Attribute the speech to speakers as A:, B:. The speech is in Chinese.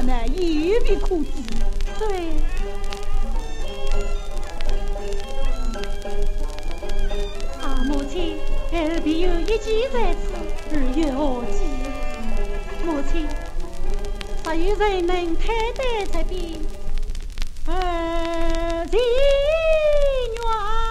A: 乃有笔可知。
B: 对。母亲，后必有一计在此，而有何计？母亲，还有人能推得这边？儿子女儿。